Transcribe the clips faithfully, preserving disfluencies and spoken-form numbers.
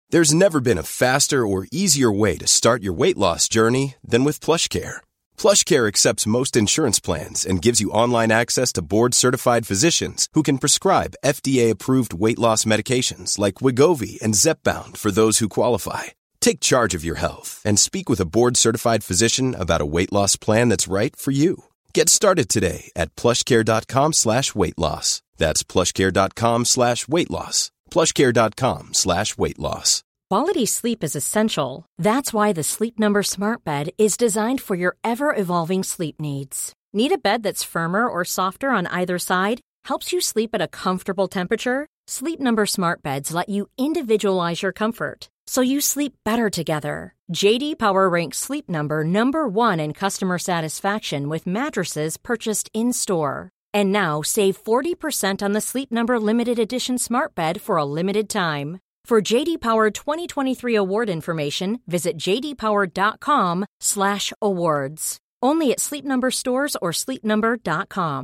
There's never been a faster or easier way to start your weight loss journey than with PlushCare. PlushCare accepts most insurance plans and gives you online access to board-certified physicians who can prescribe F D A-approved weight loss medications like Wegovy and Zepbound for those who qualify. Take charge of your health and speak with a board-certified physician about a weight loss plan that's right for you. Get started today at plushcare.com slash weight loss. That's plushcare.com slash weight loss. plushcare.com slash weight loss. Quality sleep is essential. That's why the Sleep Number Smart Bed is designed for your ever-evolving sleep needs. Need a bed that's firmer or softer on either side? Helps you sleep at a comfortable temperature? Sleep Number Smart Beds let you individualize your comfort, so you sleep better together. J D Power ranks Sleep Number number one in customer satisfaction with mattresses purchased in-store. And now save forty percent on the Sleep Number Limited Edition Smart Bed for a limited time. For J D Power twenty twenty-three award information, visit jdpower.com slash awards. Only at Sleep Number stores or sleep number dot com.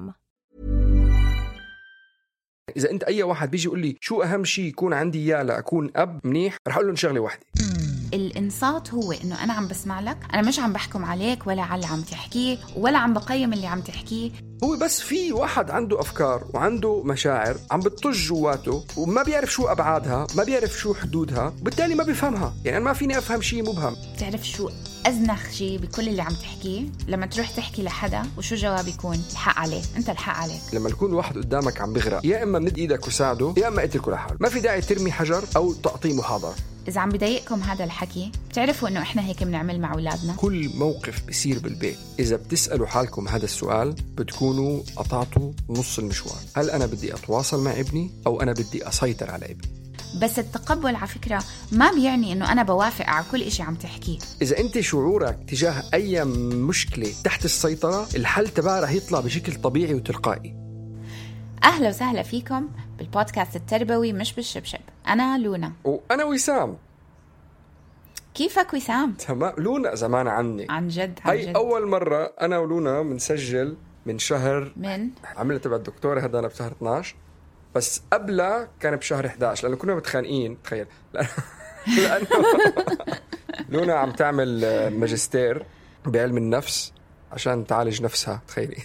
إذا أنت أي واحد بيجي يقول لي شو أهم شيء يكون عندي إياه لأكون أب منيح، رح أقول له شغلة واحدة. الإنصات هو إنه أنا عم بسمع لك، أنا مش عم بحكم عليك ولا على اللي عم تحكيه ولا عم بقيم اللي عم تحكيه. هو بس في واحد عنده أفكار وعنده مشاعر عم بتطج جواته وما بيعرف شو أبعادها، ما بيعرف شو حدودها، بالتالي ما بيفهمها. يعني أنا ما فيني أفهم شيء مبهم. تعرف شو أزنخ شيء بكل اللي عم تحكيه؟ لما تروح تحكي لحدا وشو جواب يكون؟ الحق عليك، أنت الحق عليك. لما يكون واحد قدامك عم بغرق، يا إما مد إيدك وساعده يا إما اتركه لحاله. ما في داعي ترمي حجر أو تعطيه محاضرة. إذا عم بضايقكم هذا الحكي، بتعرفوا إنه إحنا هيك بنعمل مع أولادنا. كل موقف بيصير بالبيت إذا بتسألوا حالكم هذا السؤال بتكونوا قطعتوا نص المشوار. هل أنا بدي أتواصل مع ابني أو أنا بدي أسيطر على ابني؟ بس التقبل على فكرة ما بيعني إنه أنا بوافق على كل إشي عم تحكيه. إذا أنت شعورك تجاه أي مشكلة تحت السيطرة، الحل تبعها رح يطلع بشكل طبيعي وتلقائي. أهلا وسهلا فيكم بالبودكاست التربوي مش بالشبشب. أنا لونا وأنا وسام. كيفك وسام؟ تمام. لونا زمان عني عن جد عن هاي جد. أول مرة أنا ولونا بنسجل من شهر من عملت تبع الدكتورة هدانا بشهر اثناشر، بس قبلها كان بشهر إحدى عشر لأنه كنا متخانقين. تخيل لأنه لونا عم تعمل ماجستير بعلم النفس عشان تعالج نفسها. تخيلي.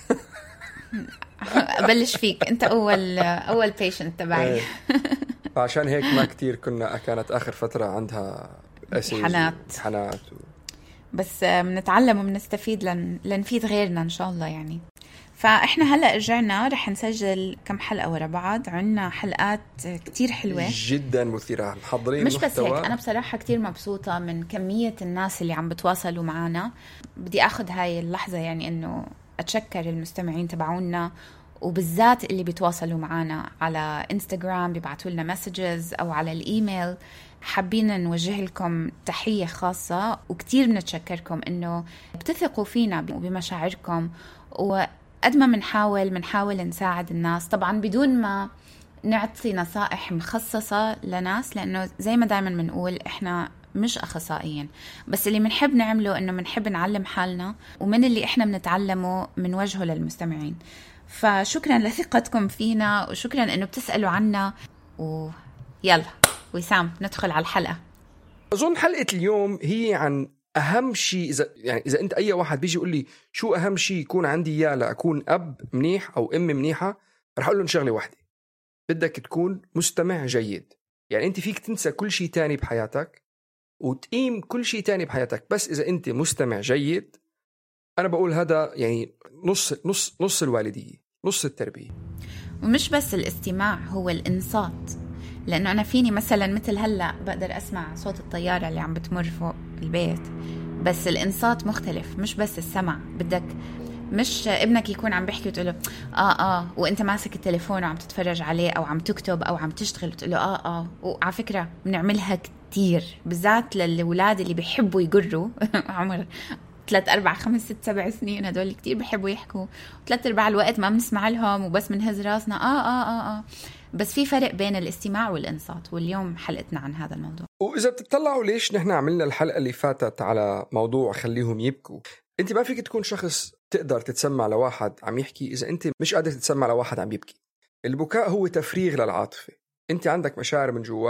أبلش فيك أنت أول أول بيشنت تبعي. عشان هيك ما كتير كنا كانت آخر فترة عندها امتحانات امتحانات و... بس بنتعلم وبنستفيد لن... لنفيد غيرنا إن شاء الله يعني. فإحنا هلأ رجعنا رح نسجل كم حلقة ورا بعض. عنا حلقات كتير حلوة جدا مثيرة، محضرين مش محتوى. بس هيك، أنا بصراحة كتير مبسوطة من كمية الناس اللي عم بتواصلوا معنا. بدي أخذ هاي اللحظة يعني إنه أتشكر المستمعين تبعونا، وبالذات اللي بيتواصلوا معنا على إنستغرام، بيبعتوا لنا مسجز أو على الإيميل. حابين نوجه لكم تحية خاصة وكتير بنتشكركم إنه بتثقوا فينا وبمشاعركم، وقد ما منحاول منحاول نساعد الناس طبعا بدون ما نعطي نصائح مخصصة لناس، لأنه زي ما دايما منقول إحنا مش أخصائيين، بس اللي منحب نعمله إنه منحب نعلم حالنا، ومن اللي إحنا بنتعلمه منوجهه للمستمعين. فشكرا لثقتكم فينا وشكرا إنه بتسألوا عنا. ويلا وسام ندخل على الحلقة. أظن حلقة اليوم هي عن أهم شيء. إذا يعني إذا أنت أي واحد بيجي يقول لي شو أهم شيء يكون عندي إياه لأكون أب منيح أو أم منيحة، رح أقول له شغلة واحدة: بدك تكون مستمع جيد. يعني أنت فيك تنسى كل شيء تاني بحياتك وتقيم كل شيء تاني بحياتك، بس إذا أنت مستمع جيد. أنا بقول هذا يعني نص نص نص الوالدية، نص التربية. ومش بس الاستماع، هو الإنصات. لأنه أنا فيني مثلا مثل هلأ بقدر أسمع صوت الطيارة اللي عم بتمر فوق البيت، بس الإنصات مختلف. مش بس السمع، بدك مش ابنك يكون عم بيحكي وتقوله آه آه وإنت ماسك التليفون وعم تتفرج عليه أو عم تكتب أو عم تشتغل وتقوله آه آه. وعلى فكرة بنعملها كتير، بالذات للولاد اللي بيحبوا يقروا عمر ثلاث أربع خمس ست سبع سنين. هدول اللي كتير بيحبوا يحكوا، ثلاث أرباع الوقت ما بنسمع لهم وبس منهز راسنا آه آه آه آه. بس في فرق بين الاستماع والإنصات، واليوم حلقتنا عن هذا الموضوع. وإذا بتطلعوا ليش نحن عملنا الحلقة اللي فاتت على موضوع خليهم يبكوا، أنت ما فيك تكون شخص تقدر تتسمع لواحد عم يحكي إذا أنت مش قادر تتسمع لواحد عم يبكي. البكاء هو تفريغ للعاطفة. أنت عندك مشاعر من جواك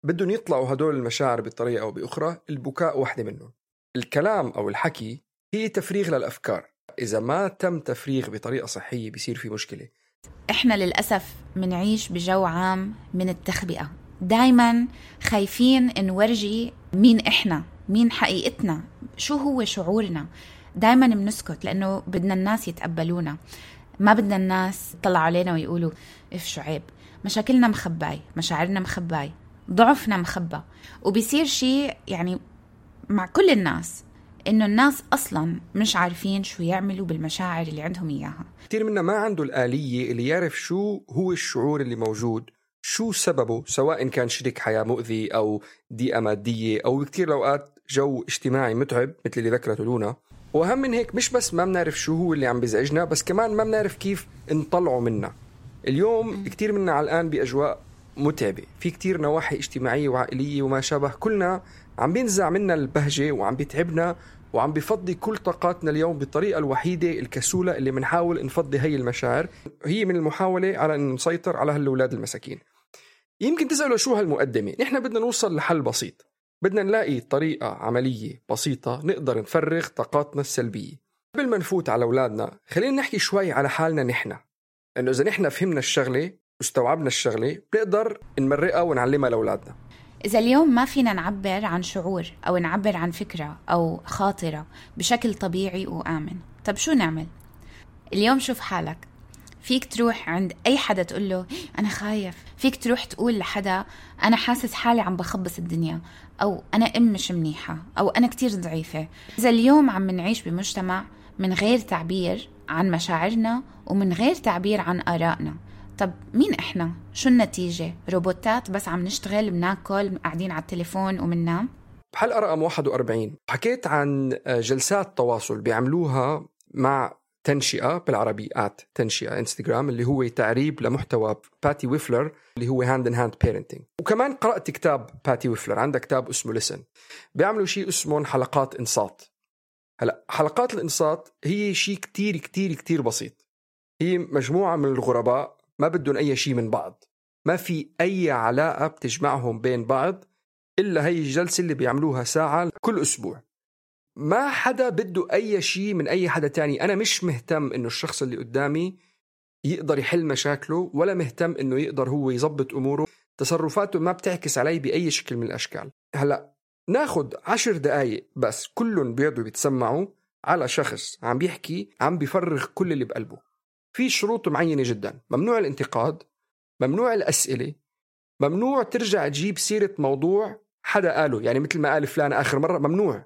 بدهم يطلعوا هدول المشاعر بطريقة أو بأخرى. البكاء واحدة منهم. الكلام أو الحكي هي تفريغ للأفكار. إذا ما تم تفريغ بطريقة صحية بيصير في مشكلة. إحنا للأسف منعيش بجو عام من التخبئة، دايما خايفين نورجي مين إحنا، مين حقيقتنا، شو هو شعورنا. دايما بنسكت لأنه بدنا الناس يتقبلونا، ما بدنا الناس يطلعوا علينا ويقولوا إف شو عيب. مشاكلنا مخباي، مشاعرنا مخباي، ضعفنا مخبى. وبيصير شيء يعني مع كل الناس إنه الناس أصلاً مش عارفين شو يعملوا بالمشاعر اللي عندهم إياها. كتير منا ما عنده الآلية اللي يعرف شو هو الشعور اللي موجود، شو سببه، سواء كان شريك حياة مؤذي أو ضيقة مادية أو كتير أوقات جو اجتماعي متعب مثل اللي ذكرته لونا. وأهم من هيك مش بس ما بنعرف شو هو اللي عم بيزعجنا، بس كمان ما بنعرف كيف نطلعه منا. اليوم كتير منا علقان بأجواء متعبة، في كتير نواحي اجتماعية وعائلية وما شابه، كلنا عم بينزع منا البهجة وعم بيتعبنا وعم بيفضي كل طاقاتنا اليوم بالطريقة الوحيدة الكسولة اللي منحاول نفضي هي المشاعر. هي من المحاولة على أن نسيطر على هالأولاد المساكين. يمكن تسألوا شو هالمقدمة؟ نحن بدنا نوصل لحل بسيط، بدنا نلاقي طريقة عملية بسيطة نقدر نفرغ طاقاتنا السلبية. قبل ما نفوت على أولادنا خلينا نحكي شوي على حالنا نحن، أنه إذا نحن فهمنا الشغلة واستوعبنا الشغلة بنقدر نمرقها ونعلمها لأولادنا. إذا اليوم ما فينا نعبر عن شعور أو نعبر عن فكرة أو خاطرة بشكل طبيعي وآمن، طب شو نعمل؟ اليوم شوف حالك، فيك تروح عند أي حدا تقول له أنا خايف، فيك تروح تقول لحدا أنا حاسس حالي عم بخبص الدنيا، أو أنا أم مش منيحة، أو أنا كتير ضعيفة. إذا اليوم عم نعيش بمجتمع من غير تعبير عن مشاعرنا ومن غير تعبير عن آرائنا، طب مين إحنا؟ شو النتيجة؟ روبوتات بس عم نشتغل، بناكل، قاعدين على التليفون ومننام؟ بحلقة رقم واحد وأربعين حكيت عن جلسات تواصل بيعملوها مع تنشئة بالعربي آت تنشئة إنستغرام، اللي هو تعريب لمحتوى باتي ويفلر اللي هو هاند إن هاند بيرنتينج. وكمان قرأت كتاب باتي ويفلر، عندها كتاب اسمه لسن، بيعملوا شيء اسمه حلقات إنصات. هلأ حلقات الإنصات هي شيء كتير كتير كتير بسيط. هي مجموعة من الغرباء ما بدهم أي شيء من بعض، ما في أي علاقة بتجمعهم بين بعض إلا هي الجلسة اللي بيعملوها ساعة كل أسبوع. ما حدا بده أي شيء من أي حدا تاني. أنا مش مهتم إنه الشخص اللي قدامي يقدر يحل مشاكله، ولا مهتم إنه يقدر هو يضبط أموره. تصرفاته ما بتعكس علي بأي شكل من الأشكال. هلأ ناخد عشر دقايق بس كلهم بيقعدوا بيتسمعوا على شخص عم بيحكي، عم بيفرغ كل اللي بقلبه. في شروط معينة جدا، ممنوع الانتقاد، ممنوع الأسئلة، ممنوع ترجع تجيب سيرة موضوع حدا قاله، يعني مثل ما قال فلان آخر مرة، ممنوع.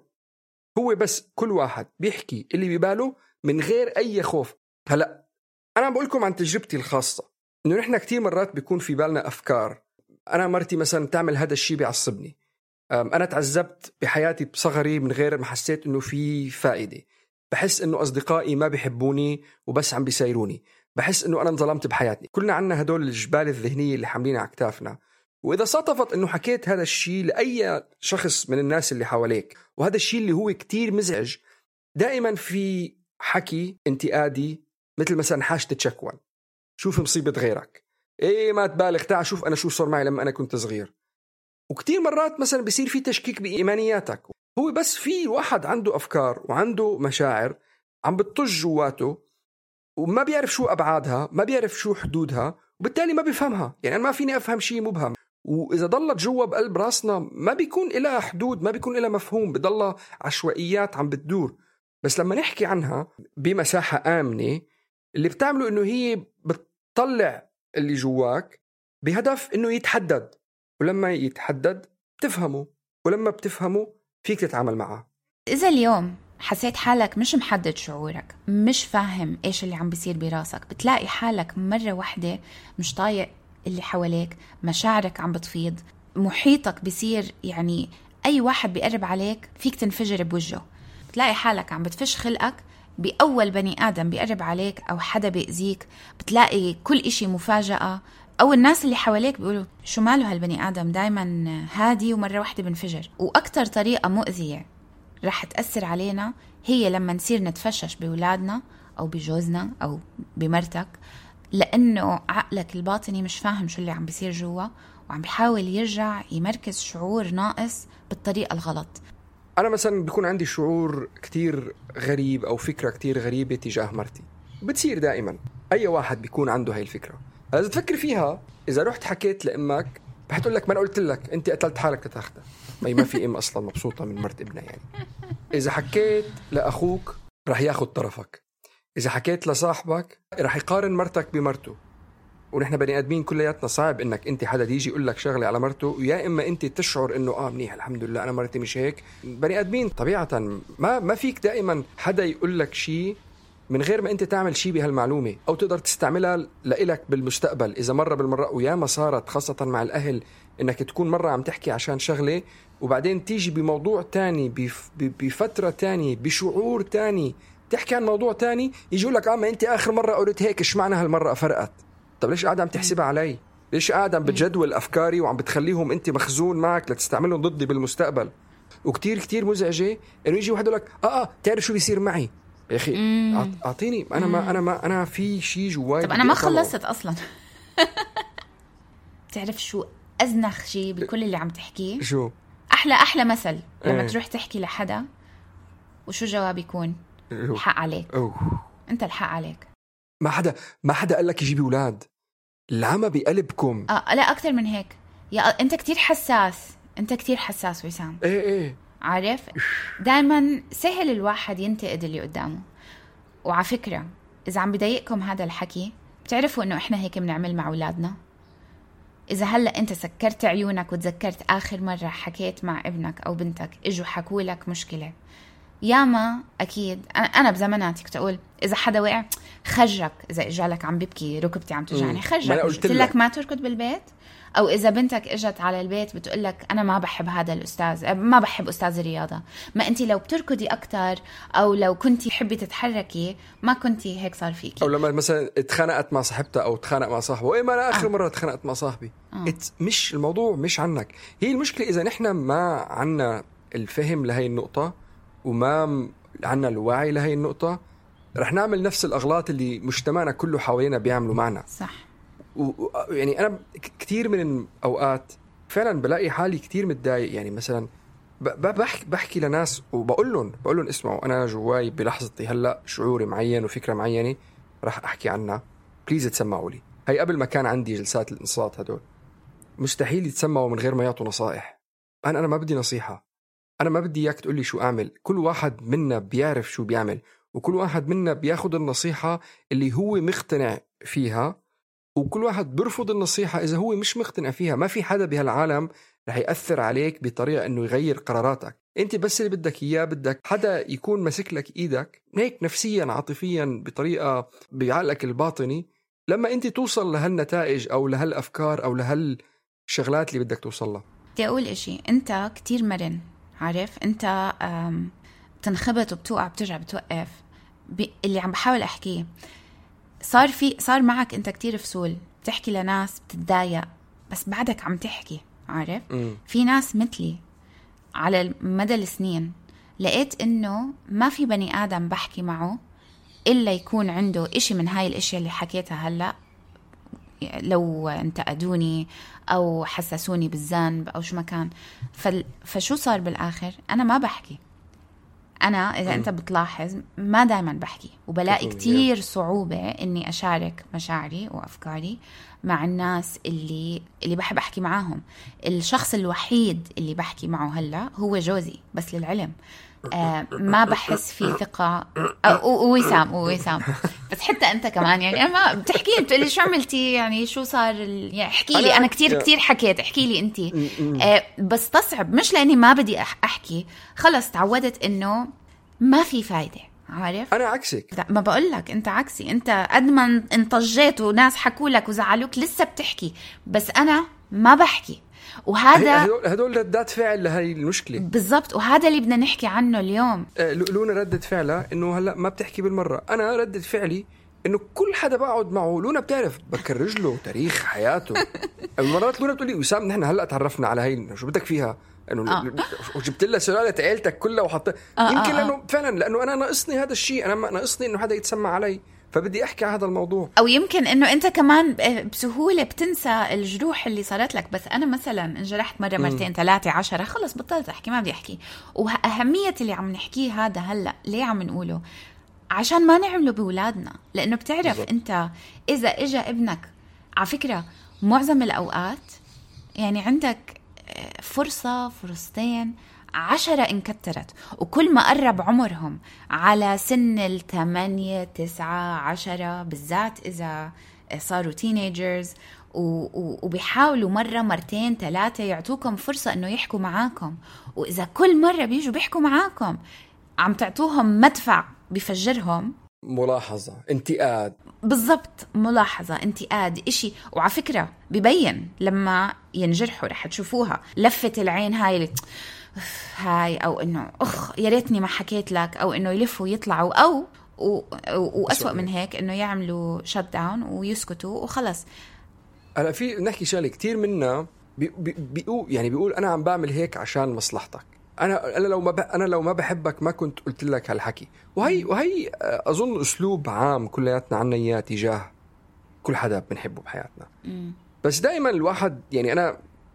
هو بس كل واحد بيحكي اللي بباله من غير أي خوف. هلأ أنا بقول لكم عن تجربتي الخاصة، إنه نحن كتير مرات بيكون في بالنا أفكار. أنا مرتي مثلا تعمل هذا الشيء بيعصبني، أنا تعذبت بحياتي بصغري من غير ما حسيت إنه في فائدة، بحس إنه أصدقائي ما بيحبوني وبس عم بيسايروني، بحس إنه أنا انظلمت بحياتي. كلنا عنا هدول الجبال الذهنية اللي حاملين على كتافنا. وإذا صادفت إنه حكيت هذا الشيء لأي شخص من الناس اللي حواليك، وهذا الشيء اللي هو كتير مزعج، دائما في حكي انتقادي، مثل مثلا حاجة تشكوى، شوف مصيبة غيرك، إيه ما تبالغ، تعال شوف أنا شو صار معي لما أنا كنت صغير. وكتير مرات مثلا بيصير في تشكيك بإيمانياتك. هو بس في واحد عنده أفكار وعنده مشاعر عم بتطج جواته وما بيعرف شو أبعادها، ما بيعرف شو حدودها، وبالتالي ما بيفهمها. يعني أنا ما فيني أفهم شيء مبهم، وإذا ضلت جوا بقلب راسنا ما بيكون إلها حدود، ما بيكون إلها مفهوم، بضلها عشوائيات عم بتدور. بس لما نحكي عنها بمساحة آمنة، اللي بتعمله إنه هي بتطلع اللي جواك بهدف إنه يتحدد، ولما يتحدد بتفهمه، ولما بتفهمه فيك تتعامل معه. إذا اليوم حسيت حالك مش محدد شعورك، مش فاهم إيش اللي عم بيصير براسك، بتلاقي حالك مرة واحدة مش طايق اللي حواليك، مشاعرك عم بتفيض، محيطك بيصير يعني أي واحد بيقرب عليك فيك تنفجر بوجهه. بتلاقي حالك عم بتفش خلقك بأول بني آدم بيقرب عليك أو حدا بيأذيك، بتلاقي كل إشي مفاجأة، أو الناس اللي حواليك بيقولوا شو ماله هالبني آدم دايما هادي ومرة واحدة بنفجر. وأكتر طريقة مؤذية رح تأثر علينا هي لما نصير نتفشش بولادنا أو بجوزنا أو بمرتك، لأنه عقلك الباطني مش فاهم شو اللي عم بيصير جوا، وعم بيحاول يرجع يمركز شعور ناقص بالطريقة الغلط. أنا مثلا بيكون عندي شعور كتير غريب أو فكرة كتير غريبة تجاه مرتي، بتصير دائما أي واحد بيكون عنده هاي الفكرة. إذا تفكر فيها، إذا رحت حكيت لأمك بحتقول لك ما أنا قلت لك أنت قتلت حالك تتاخدها، ما في أم أصلا مبسوطة من مرت ابنها يعني. إذا حكيت لأخوك رح ياخد طرفك، إذا حكيت لصاحبك رح يقارن مرتك بمرته. ونحن بني آدمين كلياتنا صعب إنك أنت حدا يجي يقول لك شغلة على مرته ويا إما أنت تشعر إنه آه منيح الحمد لله أنا مرتي مش هيك. بني آدمين طبيعة ما ما فيك دائما حدا يقول لك شيء من غير ما أنت تعمل شيء بهالمعلومة أو تقدر تستعملها لإلك بالمستقبل. إذا مرة بالمرة ويا ما صارت خاصة مع الأهل إنك تكون مرة عم تحكي عشان شغلة وبعدين تيجي بموضوع تاني بف بفترة تاني بشعور تاني تحكي عن موضوع تاني، يجي لك آه ما أنت آخر مرة قلت هيك، إيش معنى هالمرة فرقت؟ طب ليش قاعد عم تحسبها علي؟ ليش قاعد عم بتجدول أفكاري وعم بتخليهم أنت مخزون معك لتستعملهم ضدي بالمستقبل؟ وكتير كتير مزعجة إنه يجي واحد يقول لك آه آه تعرف شو بيصير معي يا أخي؟ أعطيني أنا ما أنا ما أنا في شيء جواي. طب أنا ما خلصت أصلا. تعرف شو أزنخ شيء بكل اللي عم تحكيه؟ شو؟ أحلى أحلى مثل لما ايه. تروح تحكي لحدا وشو جواب يكون؟ الحق عليك. أوه. أنت الحق عليك. ما حدا ما حدا قال لك يجيبي أولاد، العمى بقلبكم. آه لا أكتر من هيك يا أنت كتير حساس، أنت كتير حساس وسام. إيه إيه عارف دايما سهل الواحد ينتقد اللي قدامه. وعلى فكرة إذا عم بضايقكم هذا الحكي بتعرفوا إنه إحنا هيك بنعمل مع أولادنا. إذا هلأ أنت سكرت عيونك وتذكرت آخر مرة حكيت مع ابنك أو بنتك إجوا حكوا لك مشكلة، ياما أكيد أنا بزماناتي كنت أقول إذا حدا وقع خجرك، إذا إجالك عم ببكي ركبتي عم توجعني خجرك، قلت لك ما تركض بالبيت. أو إذا بنتك إجت على البيت بتقولك أنا ما بحب هذا الأستاذ، ما بحب أستاذ الرياضة، ما أنتي لو بتركضي أكتر أو لو كنتي تحبي تتحركي ما كنتي هيك صار فيكي. أو لما مثلا اتخانقت مع صاحبتها أو اتخانق مع صاحبه، إيه ما أنا آخر آه. مرة اتخانقت مع صاحبي. آه. مش الموضوع مش عنك، هي المشكلة إذا نحن ما عنا الفهم لهي النقطة وما عنا الوعي لهي النقطة رح نعمل نفس الأغلاط اللي مجتمعنا كله حوالينا بيعملوا معنا. صح. ويعني أنا كتير من الأوقات فعلا بلاقي حالي كتير متضايق. يعني مثلا بحكي, بحكي لناس وبقول لهم بقول لهم اسمعوا أنا جواي بلحظتي هلأ شعوري معين وفكرة معينة رح أحكي عنها، بليز تسمعوا لي. هاي قبل ما كان عندي جلسات الإنصات هدول مستحيل يتسمعوا من غير ما يعطوا نصائح. أنا أنا ما بدي نصيحة، أنا ما بدي إياك تقول لي شو أعمل. كل واحد منا بيعرف شو بيعمل وكل واحد منا بياخد النصيحة اللي هو مقتنع فيها وكل واحد بيرفض النصيحة إذا هو مش مقتنع فيها. ما في حدا بهالعالم رح يأثر عليك بطريقة إنه يغير قراراتك. أنت بس اللي بدك إياه بدك حدا يكون مسك لك إيدك هيك نفسيا عاطفيا بطريقة بعقلك الباطني لما أنت توصل لهالنتائج أو لهالأفكار أو لهالشغلات اللي بدك توصل لها. بدي أقول إشي، أنت كتير مرن، عارف أنت بتنخبط وبتوقع بترجع بتوقف. اللي عم بحاول أحكيه صار في صار معك أنت كتير فصول، بتحكي لناس بتتضايق بس بعدك عم تحكي. عارف م. في ناس مثلي على مدى السنين لقيت إنه ما في بني آدم بحكي معه إلا يكون عنده إشي من هاي الأشياء اللي حكيتها هلأ، لو انتقدوني أو حسسوني بالذنب أو شو مكان. فشو صار بالآخر؟ أنا ما بحكي. أنا إذا م. أنت بتلاحظ ما دايما بحكي وبلاقي كتير صعوبة إني أشارك مشاعري وأفكاري مع الناس اللي اللي بحب أحكي معاهم. الشخص الوحيد اللي بحكي معه هلا هو جوزي، بس للعلم آه ما بحس فيه ثقة. ووسام ووسام بس حتى أنت كمان يعني أنا بتحكي لي بتقولي شو عملتي يعني شو صار يعني احكي لي. أنا كتير كتير حكيت احكي لي أنتي آه بس تصعب مش لأني ما بدي أحكي، خلص تعودت إنه ما في فايدة. عارف أنا عكسك، ما بقول لك أنت عكسي. أنت قد ما انطجيت وناس حكوا لك وزعلوك لسه بتحكي، بس أنا ما بحكي. وهذا هدول ردات فعل لهي المشكلة بالضبط، وهذا اللي بدنا نحكي عنه اليوم. لونا ردة فعلها إنه هلأ ما بتحكي بالمرة. أنا ردة فعلي إنه كل حدا بقعد معه لونا بتعرف بكر رجله تاريخ حياته. المرات لونا بتقولي وسام نحن هلأ تعرفنا على هاي شو بدك فيها إنه آه. وجبت لها سلالة عيلتك كلها وحط آه يمكن آه لأنه آه. فعلا لأنه أنا ناقصني هذا الشيء، أنا ما ناقصني إنه حدا يتسمع علي فبدي احكي على هذا الموضوع. او يمكن انه انت كمان بسهوله بتنسى الجروح اللي صارت لك. بس انا مثلا انجرحت مره مرتين ثلاثه عشرة خلص بطلت احكي، ما بدي احكي. واهميه اللي عم نحكيه هذا هلا ليه عم نقوله؟ عشان ما نعمله بولادنا. لانه بتعرف بالضبط. انت اذا اجى ابنك على فكره معظم الاوقات يعني عندك فرصه فرصتين عشرة انكترت، وكل ما قرب عمرهم على سن الثمانية تسعة عشرة بالذات إذا صاروا تينيجرز وبيحاولوا مرة مرتين ثلاثة يعطوكم فرصة إنه يحكوا معاكم، وإذا كل مرة بيجوا بيحكوا معاكم عم تعطوهم مدفع بفجرهم. ملاحظة، انتقاد، بالضبط، ملاحظة، انتقاد، إشي. وعلى فكرة بيبين لما ينجرحوا، رح تشوفوها لفة العين هاي اللي هاي، او انه اخ يا ريتني ما حكيت لك، او انه يلفوا ويطلعوا، او واسوأ من هيك انه يعملوا شت داون ويسكتوا وخلص. هلا في نحكي شغله كتير منا بيقول يعني بيقول انا عم بعمل هيك عشان مصلحتك، انا انا لو ما انا لو ما بحبك ما كنت قلت لك هالحكي. وهي وهي اظن اسلوب عام كلياتنا عنا اياه تجاه كل حدا بنحبه بحياتنا. م. بس دائما الواحد يعني انا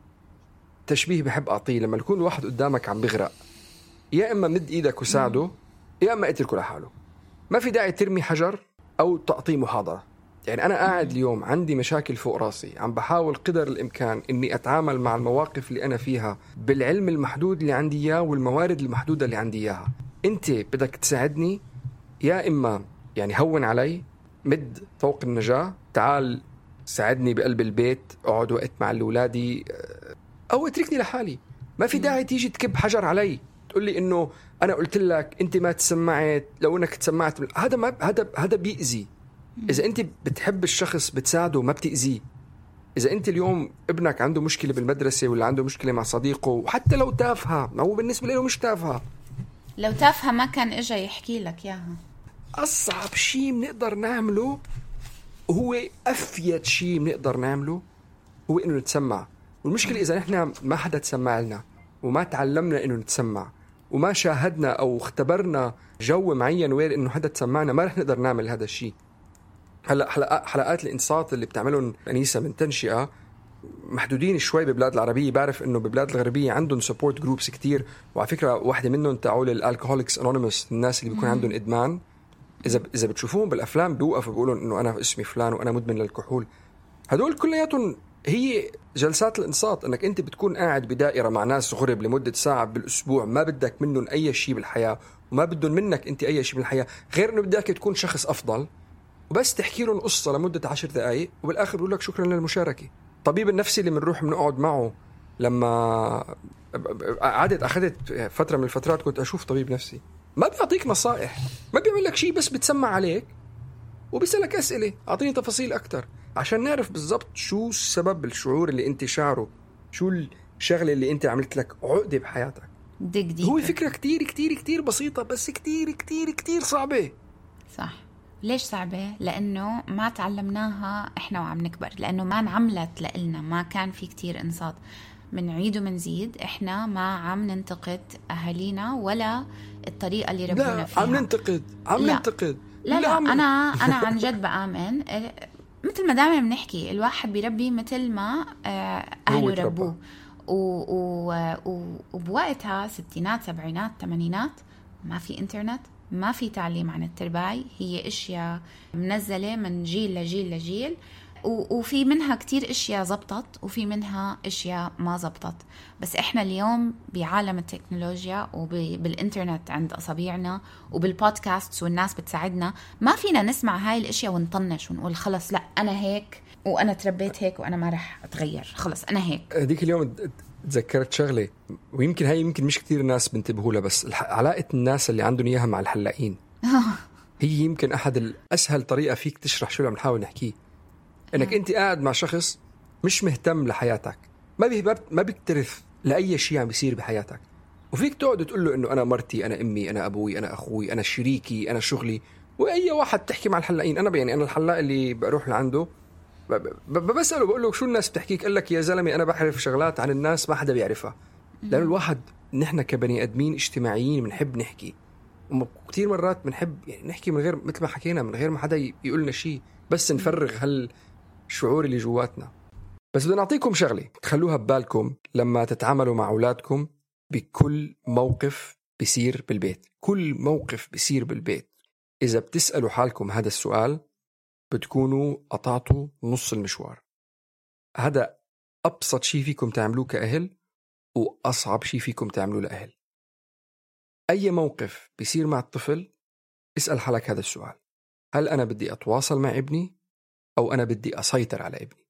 تشبيه بحب أعطيه، لما يكون الواحد قدامك عم بغرق يا إما مد إيدك وساعده يا إما اتركه لحاله. ما في داعي ترمي حجر أو تعطيه محاضرة. يعني أنا قاعد اليوم عندي مشاكل فوق راسي، عم بحاول قدر الإمكان إني أتعامل مع المواقف اللي أنا فيها بالعلم المحدود اللي عندي إياه والموارد المحدودة اللي عندي إياها. أنت بدك تساعدني يا إما يعني هون علي، مد طوق النجاة، تعال ساعدني بقلب البيت، اقعد وقت مع الأولادي، أو اتركني لحالي. ما في داعي تيجي تكب حجر علي تقول لي إنه أنا قلت لك أنت ما تسمعت، لو إنك تسمعت. هذا ما هذا هذا بيأذي. إذا أنت بتحب الشخص بتساعده ما بتأذيه. إذا أنت اليوم ابنك عنده مشكلة بالمدرسة ولا عنده مشكلة مع صديقه، وحتى لو تافهة، هو بالنسبة له مش تافهة، لو تافهة ما كان إجا يحكي لك ياها. أصعب شيء بنقدر نعمله وهو أفيد شيء بنقدر نعمله هو إنه نتسمع. والمشكلة إذا نحن ما حدا تسمع لنا وما تعلمنا إنه نتسمع وما شاهدنا أو اختبرنا جو معين وين إنه حدا تسمعنا، ما رح نقدر نعمل هذا الشيء. هلا حلقات الإنصات اللي بتعملهم أنيسة من تنشئة محدودين شوي ببلاد العربية. بعرف إنه ببلاد الغربية عندهم سبورت جروبس كتير، وعلى فكرة واحدة منهم تعول الالكوهوليكس انونيموس، الناس اللي بيكون عندهم إدمان. إذا إذا بتشوفوهم بالأفلام بيوقفوا بيقولون إنه أنا اسمي فلان وأنا مدمن للكحول. هدول كلياتهم هي جلسات الإنصات، إنك أنت بتكون قاعد بدائرة مع ناس غرب لمدة ساعة بالأسبوع، ما بدك منهم أي شيء بالحياة وما بدهم منك أنت أي شيء بالحياة غير إنه بدك تكون شخص أفضل، وبس تحكي لهم قصة لمدة عشر دقائق وبالآخر بيقول لك شكرا للمشاركة. الطبيب النفسي اللي بنروح بنقعد معه، لما عادت أخذت فترة من الفترات كنت أشوف طبيب نفسي، ما بيعطيك نصائح، ما بيعمل لك شيء، بس بتسمع عليك وبيسألك أسئلة، أعطيني تفاصيل أكتر عشان نعرف بالضبط شو السبب الشعور اللي أنت شعره، شو الشغلة اللي أنت عملت لك عقدة بحياتك. هو فكرة كتير كتير كتير بسيطة بس كتير كتير كتير صعبة. صح. ليش صعبة؟ لأنه ما تعلمناها إحنا وعم نكبر، لأنه ما انعملت لإلنا، ما كان في كتير إنصات. منعيد ومنزيد إحنا ما عم ننتقد أهالينا ولا الطريقة اللي ربنا فيها. عم ننتقد عم لا. ننتقد لا لا, لا عم... أنا أنا عن جد بآمن مثل ما دائما بنحكي الواحد بيربي مثل ما أهله ربوه. وبوقتها ستينات سبعينات ثمانينات ما في إنترنت، ما في تعليم عن الترباية، هي اشياء منزلة من جيل لجيل لجيل، وفي منها كتير اشياء زبطت وفي منها اشياء ما زبطت. بس احنا اليوم بعالم التكنولوجيا وبالانترنت عند اصابيعنا وبالبودكاست والناس بتساعدنا، ما فينا نسمع هاي الاشياء ونطنش ونقول خلص لا انا هيك وانا تربيت هيك وانا ما رح اتغير، خلص انا هيك. هذيك اليوم تذكرت شغلة ويمكن هاي يمكن مش كتير ناس بنتبهوا لها، بس علاقة الناس اللي عندهم إياها مع الحلاقين هي يمكن أحد الأسهل طريقة فيك تشرح شو اللي عم نحاول نحكيه. إنك أنت قاعد مع شخص مش مهتم لحياتك، ما بي ما بيكترث لأي شيء عم بيصير بحياتك، وفيك تقعد تقول له إنه أنا مرتي، أنا أمي، أنا أبوي، أنا أخوي، أنا شريكي، أنا شغلي. وأي واحد تحكي مع الحلاقين، أنا يعني أنا الحلاق اللي بروح لعنده بسأله بقول له شو الناس بتحكيك؟ قال لك يا زلمة أنا بعرف شغلات عن الناس ما حدا بيعرفها، لأن الواحد نحن كبني أدمين اجتماعيين بنحب نحكي. كتير مرات بنحب يعني نحكي من غير، مثل ما حكينا، من غير ما حدا يقول لنا شيء، بس نفرغ هالشعور اللي جواتنا. بس بدنا نعطيكم شغلة تخلوها ببالكم لما تتعاملوا مع أولادكم بكل موقف بيصير بالبيت. كل موقف بيصير بالبيت إذا بتسألوا حالكم هذا السؤال بتكونوا قطعتوا نص المشوار. هذا أبسط شيء فيكم تعملوه كأهل، وأصعب شيء فيكم تعملوه لأهل. أي موقف بيصير مع الطفل اسأل حالك هذا السؤال: هل أنا بدي أتواصل مع ابني أو أنا بدي أسيطر على ابني؟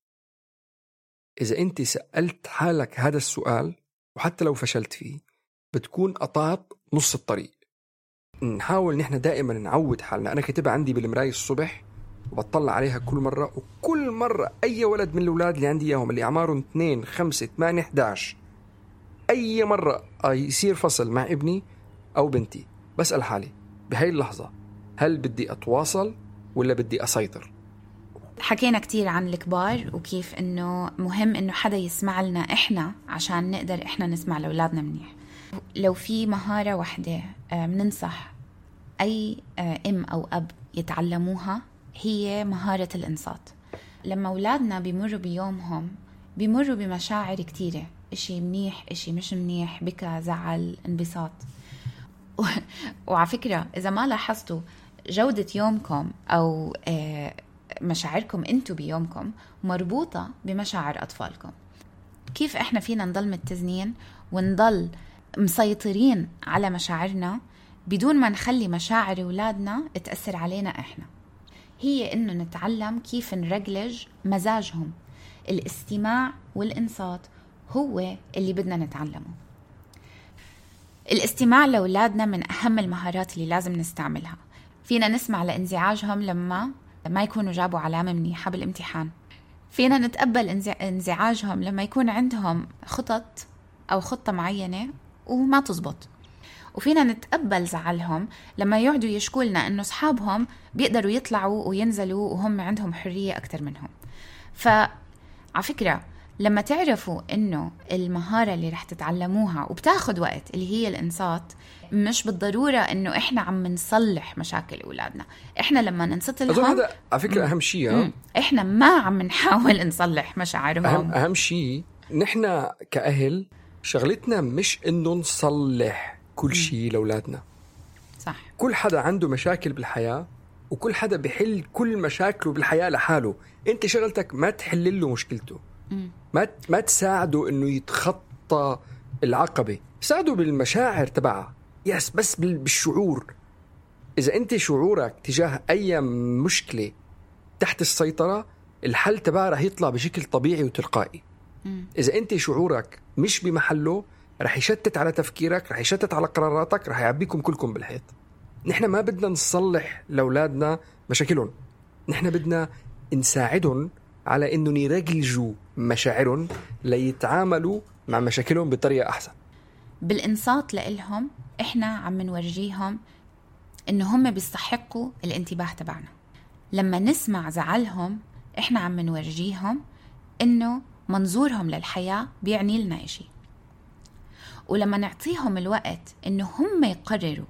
إذا أنت سألت حالك هذا السؤال وحتى لو فشلت فيه بتكون قطعت نص الطريق. نحاول نحن دائما نعود حالنا. أنا كتبها عندي بالمراية الصبح وبطلع عليها كل مرة، وكل مرة أي ولد من الأولاد اللي عندي إياهم اللي أعمارهم اثنين خمسة ثمانية إحدى عشر، أي مرة يصير فصل مع ابني أو بنتي بسأل حالي بهاي اللحظة: هل بدي أتواصل ولا بدي أسيطر؟ حكينا كتير عن الكبار وكيف إنه مهم إنه حدا يسمع لنا إحنا عشان نقدر إحنا نسمع لأولادنا منيح. لو في مهارة واحدة بننصح أي أم أو أب يتعلموها هي مهارة الإنصات. لما أولادنا بيمروا بيومهم بيمروا بمشاعر كتيرة، إشي منيح إشي مش منيح، بكى زعل انبساط. وعلى فكرة إذا ما لاحظتوا جودة يومكم أو مشاعركم أنتوا بيومكم مربوطة بمشاعر أطفالكم. كيف إحنا فينا نضل متزنين ونضل مسيطرين على مشاعرنا بدون ما نخلي مشاعر أولادنا تأثر علينا إحنا؟ هي إنه نتعلم كيف نرجلج مزاجهم. الاستماع والإنصات هو اللي بدنا نتعلمه. الاستماع لأولادنا من أهم المهارات اللي لازم نستعملها. فينا نسمع لانزعاجهم لما ما يكونوا جابوا علامة منيحة بالامتحان. فينا نتقبل انزعاجهم لما يكون عندهم خطط أو خطة معينة وما تزبط. وفينا نتقبل زعلهم لما يقعدوا يشكوا لنا إنه أصحابهم بيقدروا يطلعوا وينزلوا وهم عندهم حرية أكتر منهم. فعلى فكرة لما تعرفوا إنه المهارة اللي رح تتعلموها وبتاخد وقت اللي هي الإنصات، مش بالضرورة إنه إحنا عم نصلح مشاكل أولادنا. إحنا لما ننصت لهم، هذا على فكرة أهم شيء، إحنا ما عم نحاول نصلح مشاعرهم. أهم, أهم شيء نحن كأهل شغلتنا مش إنه نصلح كل شيء لأولادنا. صح. كل حدا عنده مشاكل بالحياة وكل حدا بيحل كل مشاكله بالحياة لحاله. أنت شغلتك ما تحل له مشكلته، ما ما تساعده إنه يتخطى العقبة، ساعده بالمشاعر تبعه. يس بس بالشعور. إذا أنت شعورك تجاه أي مشكلة تحت السيطرة، الحل تبعه رح يطلع بشكل طبيعي وتلقائي. إذا أنت شعورك مش بمحله رح يشتت على تفكيرك، رح يشتت على قراراتك، رح يعبيكم كلكم بالحيط. نحن ما بدنا نصلح لأولادنا مشاكلهم، نحن بدنا نساعدهم على إنه يرجلجوا مشاعرهم ليتعاملوا مع مشاكلهم بطريقة أحسن. بالإنصات لإلهم إحنا عم نورجيهم إنه هم بيستحقوا الانتباه تبعنا. لما نسمع زعلهم إحنا عم نورجيهم إنه منظورهم للحياة بيعني لنا إشي. ولما نعطيهم الوقت إنه هم يقرروا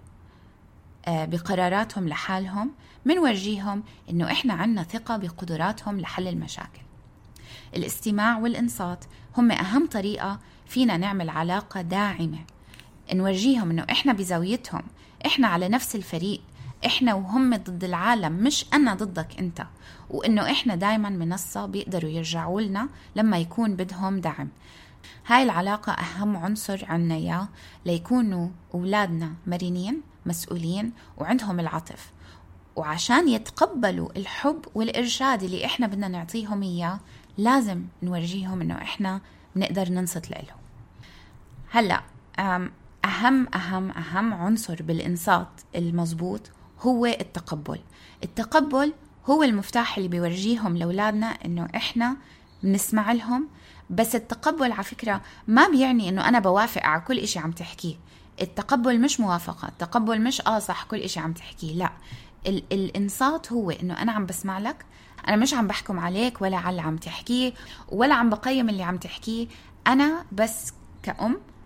بقراراتهم لحالهم، منورجيهم إنه إحنا عنا ثقة بقدراتهم لحل المشاكل. الاستماع والإنصات هم أهم طريقة فينا نعمل علاقة داعمة. نورجيهم إنه إحنا بزاويتهم، إحنا على نفس الفريق، إحنا وهم ضد العالم، مش أنا ضدك أنت. وإنه إحنا دايما منصة بيقدروا يرجعوا لنا لما يكون بدهم دعم. هاي العلاقة أهم عنصر عنا إياه ليكونوا أولادنا مرنين مسؤولين وعندهم العطف. وعشان يتقبلوا الحب والإرشاد اللي إحنا بدنا نعطيهم إياه، لازم نورجيهم إنه إحنا نقدر ننصت لهم. هلأ أهم أهم أهم عنصر بالإنصات المضبوط هو التقبل. التقبل هو المفتاح اللي بيورجيهم لأولادنا إنه إحنا بنسمع لهم. بس التقبل على فكرة ما بيعني إنه أنا بوافق على كل إشي عم تحكيه. التقبل مش موافقة، التقبل مش آه صح كل إشي عم تحكيه، لا. ال- الإنصات هو إنه أنا عم بسمع لك، أنا مش عم بحكم عليك ولا على اللي عم تحكيه ولا عم بقيم اللي عم تحكيه. أنا بس كأم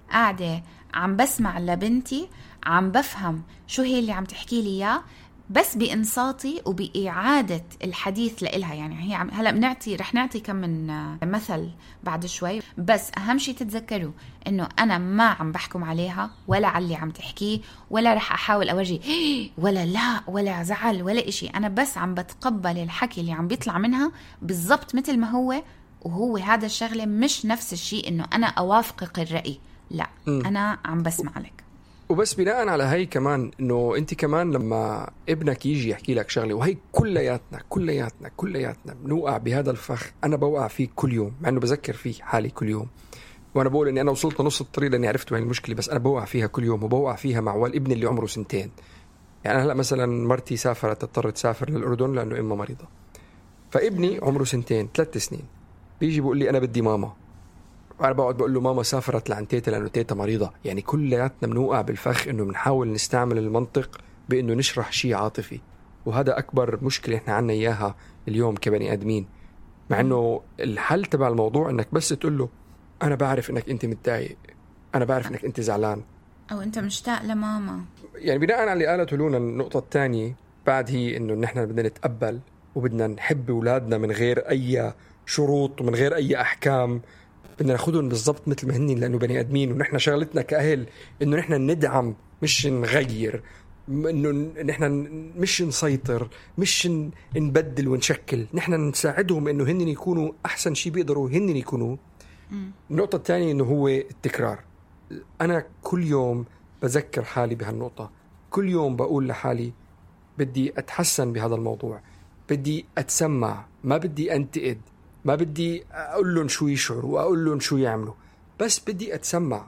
قاعدة عم بسمع لبنتي، عم بفهم شو هي اللي عم تحكي لي إياه، بس بإنصاتي وبإعادة الحديث لإلها. يعني هي عم هلأ بنعطي رح نعطي كم من مثل بعد شوي، بس أهم شي تتذكروا إنه أنا ما عم بحكم عليها ولا على اللي عم تحكيه، ولا رح أحاول أوجه ولا لا ولا زعل ولا إشي. أنا بس عم بتقبل الحكي اللي عم بيطلع منها بالضبط مثل ما هو، وهو هذا الشغلة مش نفس الشيء إنه أنا أوافقك الرأي، لا م. أنا عم بسمع لك. وبس بناء على هاي كمان انه انت كمان لما ابنك يجي يحكي لك شغله، وهي كلياتنا كلياتنا كلياتنا بنوقع بهذا الفخ، انا بوقع فيه كل يوم مع انه بذكر فيه حالي كل يوم، وانا بقول اني انا وصلت نص الطريق لاني عرفت وين المشكله، بس انا بوقع فيها كل يوم، وبوقع فيها مع ابني اللي عمره سنتين. يعني هلا مثلا مرتي سافرت، اضطرت تسافر للاردن لانه امها مريضه، فابني عمره سنتين ثلاث سنين بيجي بيقول لي انا بدي ماما، وأنا بقعد بقول له ماما سافرت لعند تيتا لأنه تيتا مريضة. يعني كلياتنا بنوقع بالفخ إنه بنحاول نستعمل المنطق بإنه نشرح شيء عاطفي، وهذا أكبر مشكلة إحنا عنا إياها اليوم كبني آدمين. مع إنه الحل تبع الموضوع إنك بس تقول له أنا بعرف إنك أنت متضايق، أنا بعرف إنك أنت زعلان، أو أنت مشتاق لماما. يعني بناء على اللي قالته لونا، النقطة الثانية بعد هي إنه نحن بدنا نتقبل وبدنا نحب أولادنا من غير أي شروط ومن غير أي أحكام، بدنا ناخدهم بالضبط مثل ما هنين، لأنه بني آدمين، ونحن شغلتنا كأهل إنه نحن ندعم مش نغير، إنه نحن مش نسيطر، مش نبدل ونشكل، نحن نساعدهم إنه هنين يكونوا أحسن شيء بيقدروا هنين يكونوا. النقطة الثانية إنه هو التكرار. أنا كل يوم بذكر حالي بهالنقطة، كل يوم بقول لحالي بدي أتحسن بهذا الموضوع، بدي أتسمع، ما بدي أنتقد، ما بدي أقول لهم شو يشعروا وأقول لهم شو يعملوا، بس بدي أتسمع.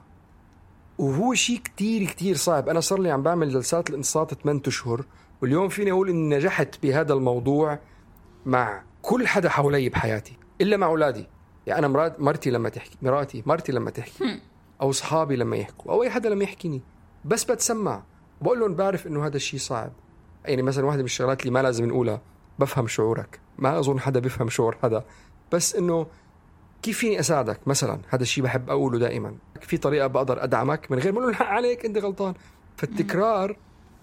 وهو شيء كتير كتير صعب. أنا صار لي عم بعمل جلسات الإنصات ثمانية أشهر، واليوم فيني أقول إني نجحت بهذا الموضوع مع كل حدا حولي بحياتي إلا مع أولادي. يعني أنا مرات مرتي لما تحكي مراتي مرتي لما تحكي أو صحابي لما يحكوا أو أي حدا لما يحكيني، بس بتسمع وبقول لهم بعرف إنه هذا الشيء صعب. يعني مثلا واحدة من الشغلات اللي ما لازم نقولها، بفهم شعورك. ما أظن حدا بيفهم شعور هذا، بس إنه كيف فيني أساعدك مثلا، هذا الشيء بحب أقوله دائما. في طريقة بقدر أدعمك من غير ما أقول الحق عليك أنت غلطان. فالتكرار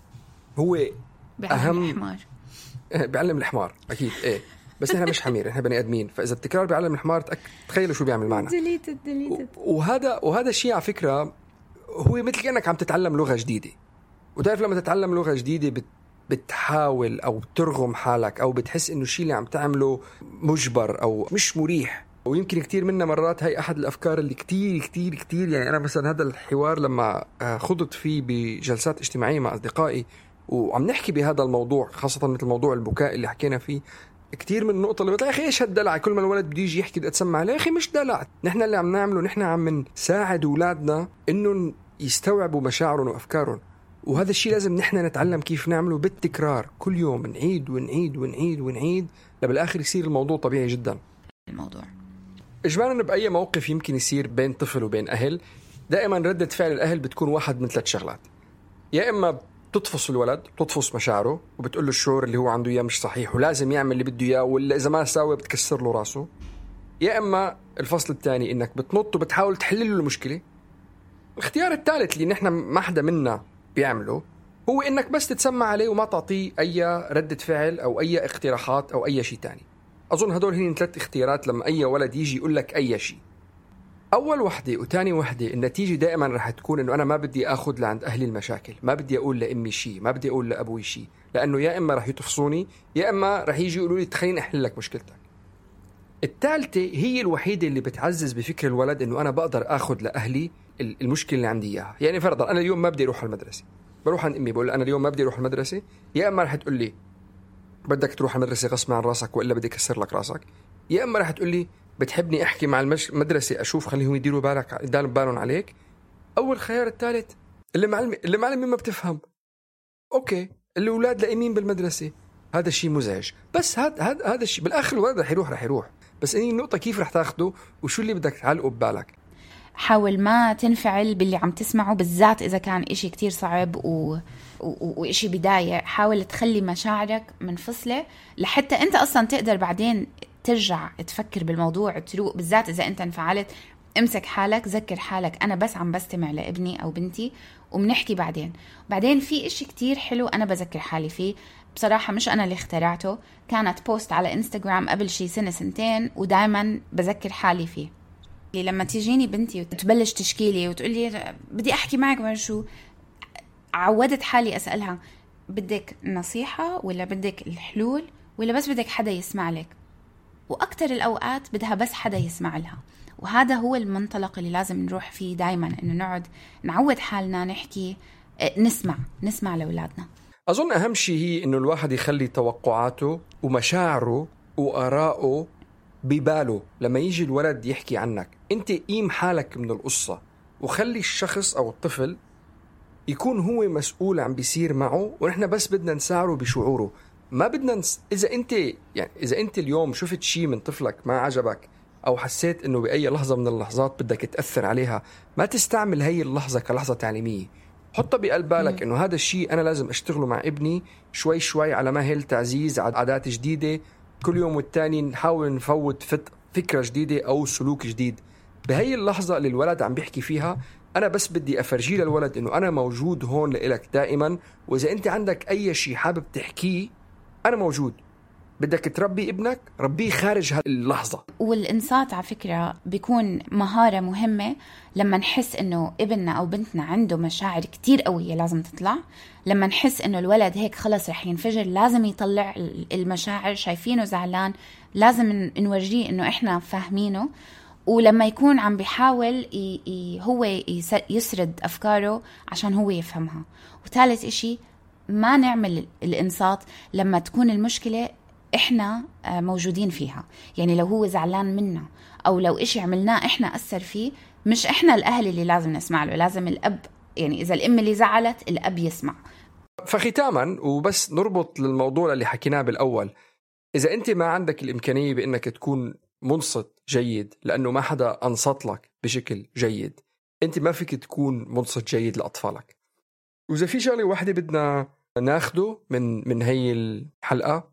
هو أهم. الحمار بيعلم الحمار أكيد إيه، بس إحنا مش حمير، إحنا بني آدمين، فإذا التكرار بيعلم الحمار تخيلوا شو بيعمل معنا. ديليتد ديليتد. وهذا وهذا الشيء على فكرة هو مثل كأنك عم تتعلم لغة جديدة. وتعرف لما تتعلم لغة جديدة بت بتحاول أو ترغم حالك أو بتحس إنه الشيء اللي عم تعمله مجبر أو مش مريح. ويمكن كتير منا مرات هاي أحد الأفكار اللي كتير كتير كتير يعني أنا مثلا هذا الحوار لما خضت فيه بجلسات اجتماعية مع أصدقائي وعم نحكي بهذا الموضوع، خاصة مثل موضوع البكاء اللي حكينا فيه، كتير من النقطة اللي بتلاقي يا أخي إيش هالدلع، كل ما الولد بده يجي يحكي بدي أتسمع له. يا أخي مش دلع، نحن اللي عم نعمله نحن عم نساعد أولادنا إنه يستوعبوا مشاعرهم وأفكارهم، وهذا الشيء لازم نحن نتعلم كيف نعمله بالتكرار. كل يوم نعيد ونعيد ونعيد ونعيد لبالآخر يصير الموضوع طبيعي جدا. الموضوع إجمالا بأي موقف يمكن يصير بين طفل وبين أهل، دائما ردة فعل الأهل بتكون واحد من ثلاث شغلات. يا إما بتطفص الولد، بتطفص مشاعره وبتقول له الشعور اللي هو عنده إياه مش صحيح ولازم يعمل اللي بده إياه، ولا إذا ما ساوي بتكسر له راسه. يا إما الفصل الثاني إنك بتنط وبتحاول تحل له المشكلة. الاختيار الثالث اللي نحن ما حدا منا بيعمله هو إنك بس تتسمع عليه وما تعطيه أي ردة فعل أو أي اقتراحات أو أي شيء تاني. أظن هدول هن ثلاث اختيارات لما أي ولد يجي يقول لك أي شيء. أول وحدة وتاني وحدة النتيجة دائما رح تكون إنه أنا ما بدي أخذ لعند أهلي المشاكل، ما بدي أقول لأمي شيء، ما بدي أقول لأبوي شيء، لأنه يا إما رح يتفصوني يا إما رح يجي يقولوا لي تخليني أحل لك مشكلتك. الثالثة هي الوحيدة اللي بتعزز بفكر الولد إنه أنا بقدر أخذ لأهلي المشكلة اللي عندي إياها. يعني فرضا أنا اليوم ما بدي أروح المدرسة، بروح عند أمي بقول أنا اليوم ما بدي أروح المدرسة، يا إما رح تقول لي بدك تروح المدرسة غصب عن راسك وإلا بدي أكسر لك راسك، يا إما رح تقول لي بتحبني أحكي مع المدرسة أشوف خليهم يديروا بالك يداروا بالهم عليك. أول خيار الثالث اللي معلمي اللي معلمي ما بتفهم. أوكي الأولاد لائمين بالمدرسة، هذا الشيء مزعج، بس هذا هذا هذا الشيء بالآخر الولد رح يروح رح يروح بس إني النقطة كيف رح تاخده وشو اللي بدك تعلقه ببالك. حاول ما تنفعل باللي عم تسمعه، بالذات إذا كان إشي كتير صعب و... و... وإشي بداية. حاول تخلي مشاعرك منفصلة لحتى أنت أصلا تقدر بعدين ترجع تفكر بالموضوع تروق، بالذات إذا أنت انفعلت امسك حالك، ذكر حالك أنا بس عم بستمع لابني أو بنتي ومنحكي بعدين. بعدين في إشي كتير حلو أنا بذكر حالي فيه بصراحة، مش أنا اللي اخترعته، كانت بوست على إنستغرام قبل شي سنة سنتين ودايما بذكر حالي فيه. لما تيجيني بنتي وتبلش تشكيلي وتقولي بدي أحكي معك من شو، عودت حالي أسألها بدك نصيحة ولا بدك الحلول ولا بس بدك حدا يسمع لك؟ وأكتر الأوقات بدها بس حدا يسمع لها. وهذا هو المنطلق اللي لازم نروح فيه دايما، إنه نقعد نعود حالنا نحكي، نسمع نسمع لأولادنا. أظن أهم شيء هي إنه الواحد يخلي توقعاته ومشاعره وآراءه بباله لما يجي الولد يحكي عنك. أنت قيم حالك من القصة وخلي الشخص أو الطفل يكون هو مسؤول عن بيصير معه، ونحن بس بدنا نساعده بشعوره. ما بدنا نس... إذا أنت يعني إذا أنت اليوم شفت شيء من طفلك ما عجبك أو حسيت إنه بأي لحظة من اللحظات بدك تأثر عليها، ما تستعمل هاي اللحظة كلحظة تعليمية. حطها بقلب بالك إنه هذا الشيء أنا لازم أشتغله مع ابني شوي شوي على مهل تعزيز عادات جديدة. كل يوم والتاني نحاول نفوت فت... فكرة جديدة أو سلوك جديد. بهاي اللحظة اللي الولد عم بيحكي فيها أنا بس بدي أفرجي للولد إنه أنا موجود هون لإلك دائما، وإذا أنت عندك أي شيء حابب تحكيه أنا موجود. بدك تربي ابنك ربيه خارج هاللحظة. والإنصات على فكرة بيكون مهارة مهمة لما نحس إنه ابننا أو بنتنا عنده مشاعر كتير قوية لازم تطلع. لما نحس إنه الولد هيك خلص رح ينفجر لازم يطلع المشاعر، شايفينه زعلان لازم نورجيه إنه إحنا فاهمينه. ولما يكون عم بيحاول ي... ي... هو يس... يسرد أفكاره عشان هو يفهمها. وثالث إشي ما نعمل الإنصات لما تكون المشكلة إحنا موجودين فيها. يعني لو هو زعلان منا أو لو إشي عملناه إحنا أثر فيه، مش إحنا الأهل اللي لازم نسمع له، لازم الأب. يعني إذا الأم اللي زعلت الأب يسمع. فختاما وبس نربط للموضوع اللي حكيناه بالأول، إذا أنت ما عندك الإمكانية بأنك تكون منصت جيد لأنه ما حدا أنصت لك بشكل جيد، أنت ما فيك تكون منصت جيد لأطفالك. وإذا في شغلة واحدة بدنا ناخده من من هاي الحلقة،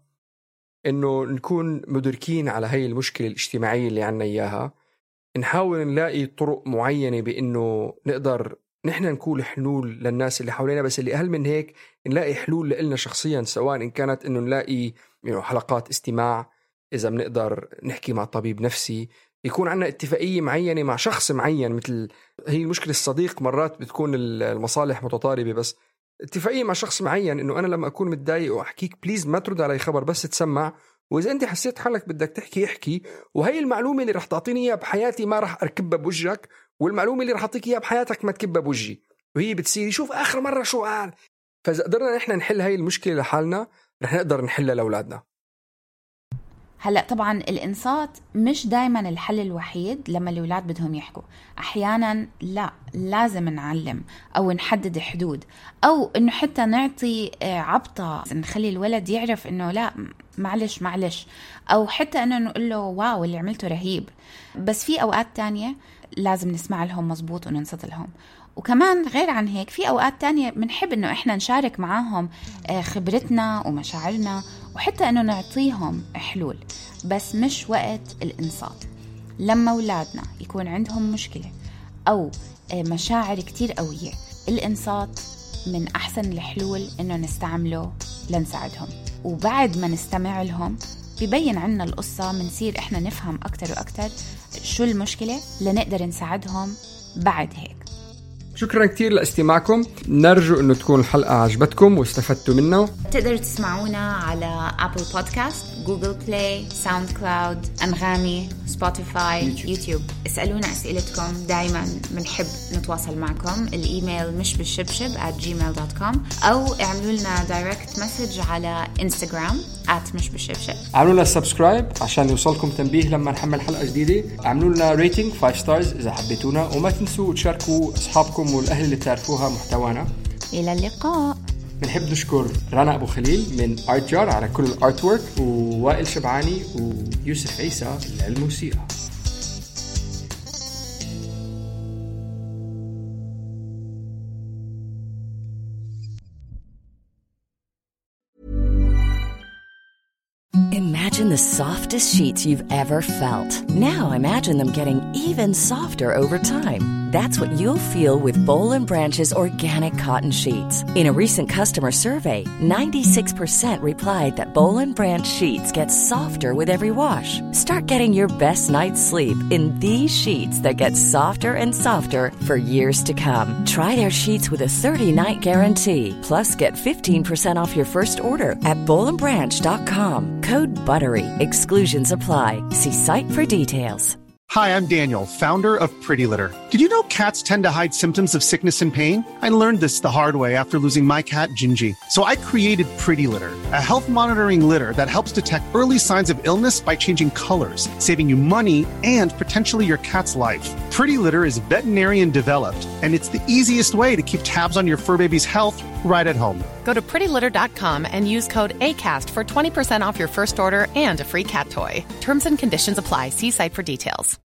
إنه نكون مدركين على هاي المشكلة الاجتماعية اللي عنا إياها، نحاول نلاقي طرق معينة بإنه نقدر نحن نكون حلول للناس اللي حوالينا، بس اللي أهل من هيك نلاقي حلول لإلنا شخصيا، سواء إن كانت إنه نلاقي حلقات استماع، إذا بنقدر نحكي مع طبيب نفسي، يكون عنا اتفاقية معينة مع شخص معين. مثل هي المشكلة الصديق، مرات بتكون المصالح متطاربة، بس اتفاقية مع شخص معين إنه أنا لما أكون متضايق وأحكيك بليز ما ترد علي خبر، بس تسمع، وإذا أنت حسيت حالك بدك تحكي احكي، وهي المعلومة اللي رح تعطيني إياها بحياتي ما رح أركبها بوجهك، والمعلومة اللي رح أعطيك إياها بحياتك ما تكبها بوجهي، وهي بتصير شوف آخر مرة شو قال. فإذا قدرنا نحن نحل هاي المشكلة لحالنا رح نقدر نحلها لأولادنا. هلأ طبعا الإنصات مش دايما الحل الوحيد لما الأولاد بدهم يحكوا. أحيانا لا، لازم نعلم أو نحدد حدود، أو إنه حتى نعطي عبطة نخلي الولد يعرف إنه لا معلش معلش، أو حتى إنه نقول له واو اللي عملته رهيب. بس في أوقات تانية لازم نسمع لهم مزبوط وننصت لهم. وكمان غير عن هيك في أوقات تانية بنحب إنه إحنا نشارك معاهم خبرتنا ومشاعرنا، وحتى إنه نعطيهم حلول، بس مش وقت الإنصات. لما أولادنا يكون عندهم مشكلة أو مشاعر كتير قوية، الإنصات من أحسن الحلول إنه نستعمله لنساعدهم. وبعد ما نستمع لهم بيبين عنا القصة، منصير إحنا نفهم أكتر وأكتر شو المشكلة لنقدر نساعدهم بعد هيك. شكرا كتير لاستماعكم، نرجو انه تكون الحلقة عجبتكم واستفدتوا منه. تقدروا تسمعونا على أبل بودكاست، جوجل بلاي، ساوند كلاود، أنغامي، سبوتيفاي، يوتيوب. يوتيوب. اسألونا أسئلتكم، دايما بنحب نتواصل معكم. الإيميل مش بالشبشب at gmail dot com، أو اعملوا لنا دايركت مسج على إنستغرام at مش بالشبشب. اعملوا لنا سبسكرايب عشان يوصلكم تنبيه لما نحمل حلقة جديدة. اعملوا لنا ريتنج خمسة ستارز إذا حبيتونا، وما تنسوا تشاركوا أصحابكم والأهل اللي تعرفوها محتوانا. إلى اللقاء. بنحب نشكر رنا أبو خليل من آرت جار على كل الارت وورك، ووائل شبعاني ويوسف عيسى للموسيقى. Imagine the softest sheets you've ever felt. Now imagine them getting even softer over time. That's what you'll feel with Boll and Branch's organic cotton sheets. In a recent customer survey, ninety-six percent replied that Boll and Branch sheets get softer with every wash. Start getting your best night's sleep in these sheets that get softer and softer for years to come. Try their sheets with a thirty-night guarantee. Plus, get fifteen percent off your first order at boll and branch dot com. Code BUTTERY. Exclusions apply. See site for details. Hi, I'm Daniel, founder of Pretty Litter. Did you know cats tend to hide symptoms of sickness and pain? I learned this the hard way after losing my cat, Gingy. So I created Pretty Litter, a health monitoring litter that helps detect early signs of illness by changing colors, saving you money and potentially your cat's life. Pretty Litter is veterinarian developed, and it's the easiest way to keep tabs on your fur baby's health right at home. Go to pretty litter dot com and use code ACAST for twenty percent off your first order and a free cat toy. Terms and conditions apply. See site for details.